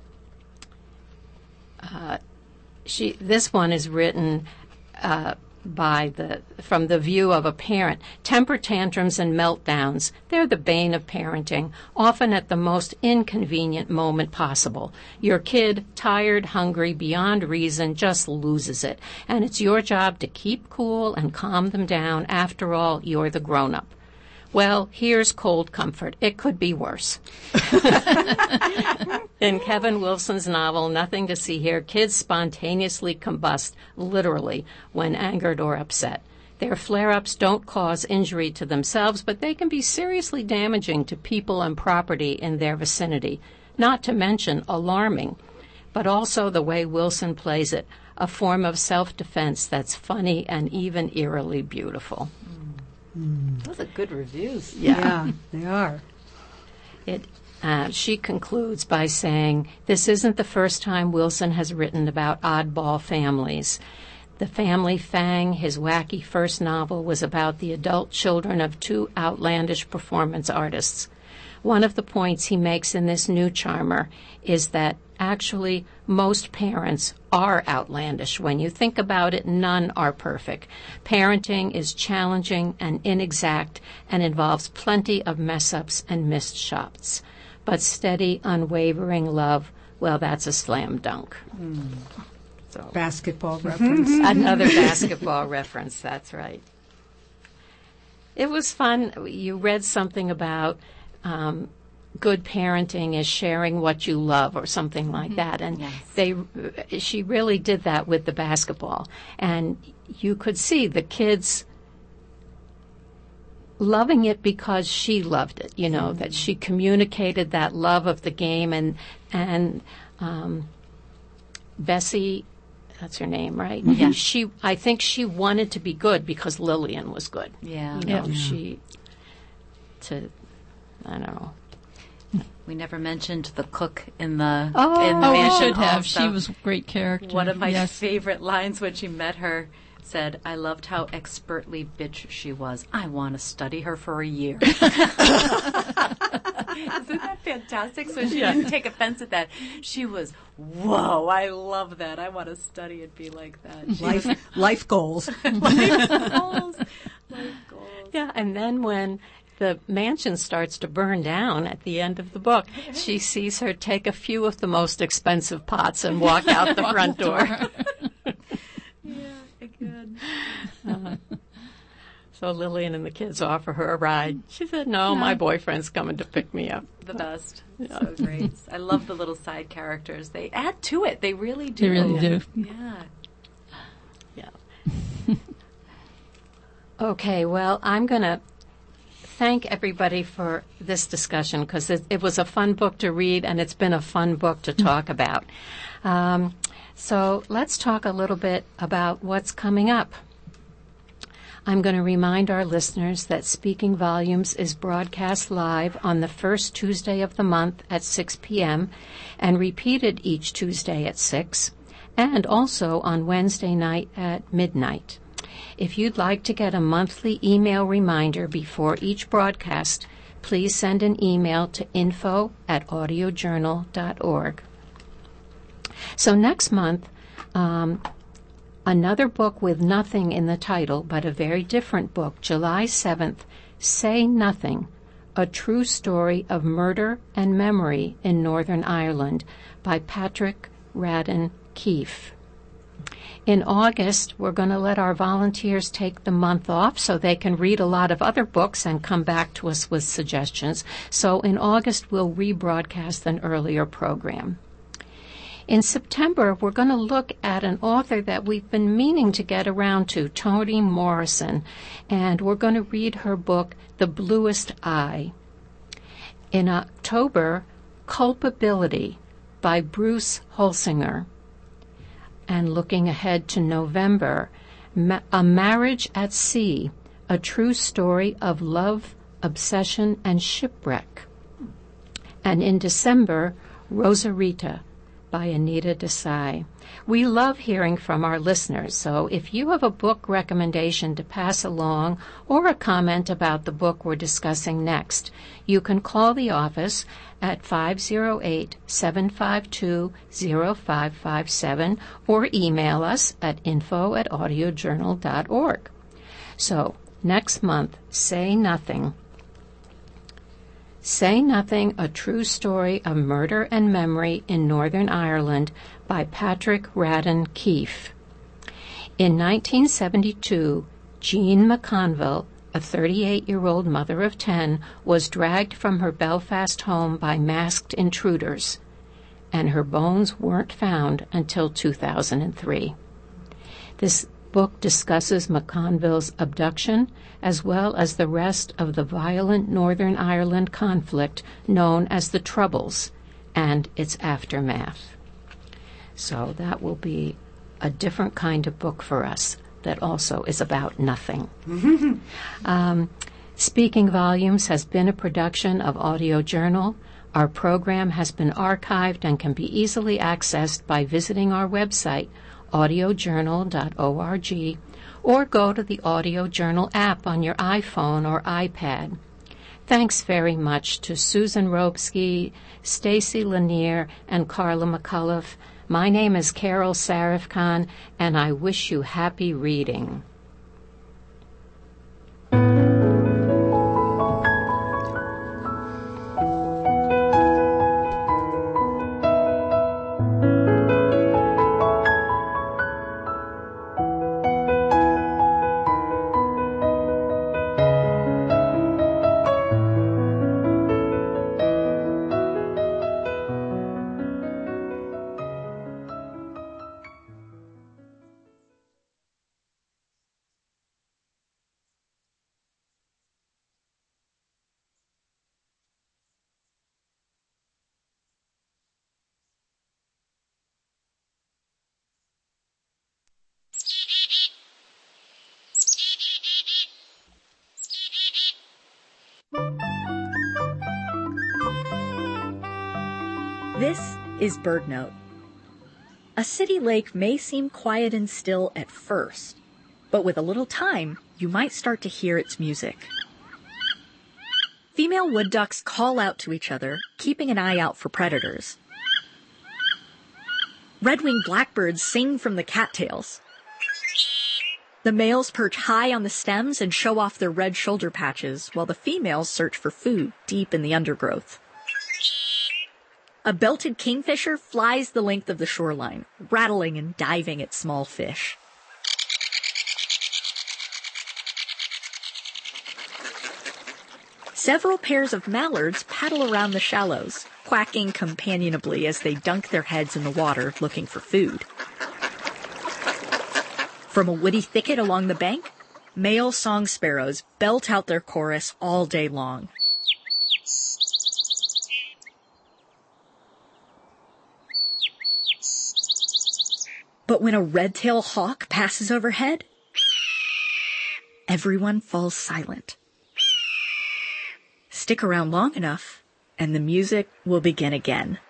uh, she, this one is written uh, by the from the view of a parent. Temper tantrums and meltdowns, they're the bane of parenting, often at the most inconvenient moment possible. Your kid, tired, hungry, beyond reason, just loses it. And it's your job to keep cool and calm them down. After all, you're the grown-up. Well, here's cold comfort. It could be worse. In Kevin Wilson's novel, Nothing to See Here, kids spontaneously combust, literally, when angered or upset. Their flare-ups don't cause injury to themselves, but they can be seriously damaging to people and property in their vicinity, not to mention alarming. But also the way Wilson plays it, a form of self-defense that's funny and even eerily beautiful. Mm. Those are good reviews. Yeah, Yeah, they are. It, uh, she concludes by saying, this isn't the first time Wilson has written about oddball families. The Family Fang, his wacky first novel, was about the adult children of two outlandish performance artists. One of the points he makes in this new charmer is that actually most parents are outlandish. When you think about it, none are perfect. Parenting is challenging and inexact and involves plenty of mess-ups and missed shots. But steady, unwavering love, well, that's a slam dunk. Mm. So, basketball reference. Another basketball reference, that's right. It was fun. You read something about um, good parenting is sharing what you love or something like that. And yes. they, she really did that with the basketball. And you could see the kids loving it because she loved it, you know, mm-hmm. that she communicated that love of the game. And, and um, Bessie, that's her name, right? Mm-hmm. Yeah. She, I think she wanted to be good because Lillian was good. Yeah. You know, yeah. she, to, I don't know. We never mentioned the cook in the Oh, in the Oh, we mansion should have. also. She was a great character. One of my yes. favorite lines when she met her said, I loved how expertly bitch she was. I want to study her for a year. Isn't that fantastic? So she Yeah. didn't take offense at that. She was, whoa, I love that. I want to study and be like that. She Life, was, life goals. life goals. Life goals. Yeah, and then when the mansion starts to burn down at the end of the book, she sees her take a few of the most expensive pots and walk out the front door. Yeah, again. Uh, so Lillian and the kids offer her a ride. She said, no, my boyfriend's coming to pick me up. The best. Yeah. So great. I love the little side characters. They add to it. They really do. They really do. Yeah. Yeah. Okay, well, I'm going to thank everybody for this discussion because it, it was a fun book to read and it's been a fun book to talk about. Um, so let's talk a little bit about what's coming up. I'm going to remind our listeners that Speaking Volumes is broadcast live on the first Tuesday of the month at six p.m. and repeated each Tuesday at six, and also on Wednesday night at midnight. If you'd like to get a monthly email reminder before each broadcast, please send an email to info at audiojournal dot org. So next month, um, another book with nothing in the title, but a very different book, July seventh, Say Nothing, A True Story of Murder and Memory in Northern Ireland by Patrick Radden Keefe. In August, we're going to let our volunteers take the month off so they can read a lot of other books and come back to us with suggestions. So in August, we'll rebroadcast an earlier program. In September, we're going to look at an author that we've been meaning to get around to, Toni Morrison, and we're going to read her book, The Bluest Eye. In October, Culpability by Bruce Holsinger. And looking ahead to November, Ma- A Marriage at Sea, a true story of love, obsession, and shipwreck. And in December, Rosarita by Anita Desai. We love hearing from our listeners, so if you have a book recommendation to pass along or a comment about the book we're discussing next, you can call the office at five oh eight, seven five two, oh five five seven or email us at info at audiojournal dot org. So, next month, Say Nothing. Say Nothing, A True Story of Murder and Memory in Northern Ireland by Patrick Radden Keefe. In nineteen seventy-two, Jean McConville, a thirty-eight-year-old mother of ten, was dragged from her Belfast home by masked intruders, and her bones weren't found until two thousand three. This book discusses McConville's abduction as well as the rest of the violent Northern Ireland conflict known as the Troubles and its aftermath. So that will be a different kind of book for us that also is about nothing. um, Speaking Volumes has been a production of Audio Journal. Our program has been archived and can be easily accessed by visiting our website, audio journal dot org, or go to the Audio Journal app on your iPhone or iPad. Thanks very much to Susan Robsky, Stacy Lanier, and Carla McCullough. My name is Carol Sarifkhan, and I wish you happy reading. This is BirdNote. A city lake may seem quiet and still at first, but with a little time, you might start to hear its music. Female wood ducks call out to each other, keeping an eye out for predators. Red-winged blackbirds sing from the cattails. The males perch high on the stems and show off their red shoulder patches, while the females search for food deep in the undergrowth. A belted kingfisher flies the length of the shoreline, rattling and diving at small fish. Several pairs of mallards paddle around the shallows, quacking companionably as they dunk their heads in the water looking for food. From a woody thicket along the bank, male song sparrows belt out their chorus all day long. But when a red-tailed hawk passes overhead, everyone falls silent. Stick around long enough, and the music will begin again.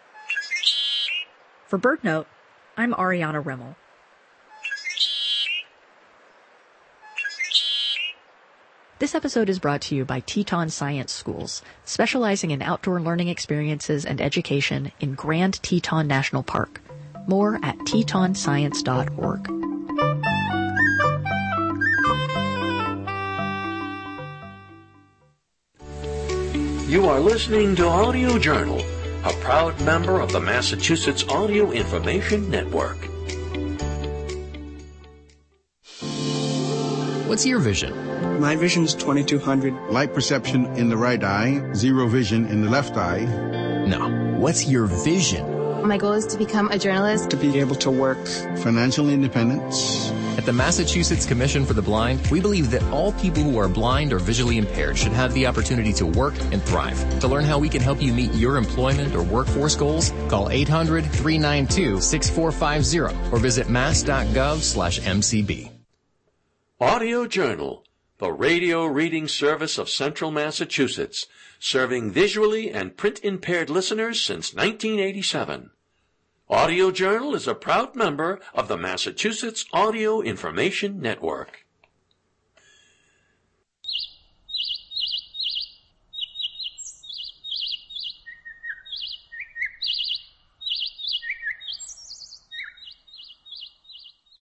For BirdNote, I'm Ariana Remmel. This episode is brought to you by Teton Science Schools, specializing in outdoor learning experiences and education in Grand Teton National Park. More at teton science dot org. You are listening to Audio Journal, a proud member of the Massachusetts Audio Information Network. What's your vision? My vision's twenty-two hundred. Light perception in the right eye, zero vision in the left eye. No. What's your vision? My goal is to become a journalist. To be able to work. Financial independence. At the Massachusetts Commission for the Blind, we believe that all people who are blind or visually impaired should have the opportunity to work and thrive. To learn how we can help you meet your employment or workforce goals, call eight hundred, three nine two, six four five zero or visit mass.gov slash MCB. Audio Journal, the radio reading service of Central Massachusetts, serving visually and print-impaired listeners since nineteen eighty-seven. Audio Journal is a proud member of the Massachusetts Audio Information Network.